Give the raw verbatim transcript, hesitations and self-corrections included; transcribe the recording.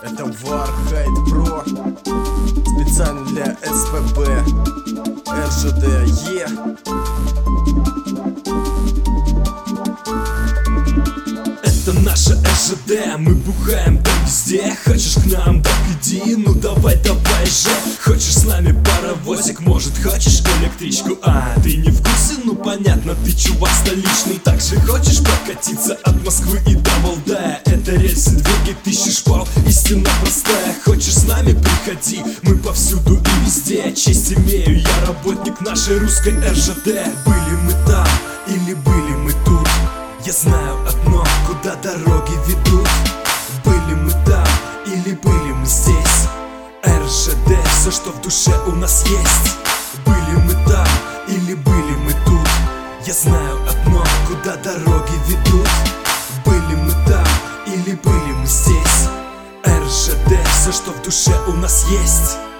Это Warhide Pro, специально для СПБ, РЖД, Е. Это наша РЖД, мы бухаем там везде. Хочешь к нам, так иди, ну давай, давай же. Хочешь с нами паровозик, может хочешь электричку? А, ты не в курсе? Ну понятно, ты чувак столичный. Также хочешь прокатиться от Москвы и до Валдая? Это рельсы, двигай тысячи шпал, истина простая. Хочешь с нами, приходи, мы повсюду и везде. Честь имею, я работник нашей русской РЖД. Были мы там или были мы тут? Я знаю одно, куда дороги ведут. Были мы там или были мы здесь? РЖД, все, что в душе у нас есть. Были мы там или были мы тут? Я знаю одно, куда дороги ведут. Были мы там или были мы здесь? РЖД, все, что в душе у нас есть.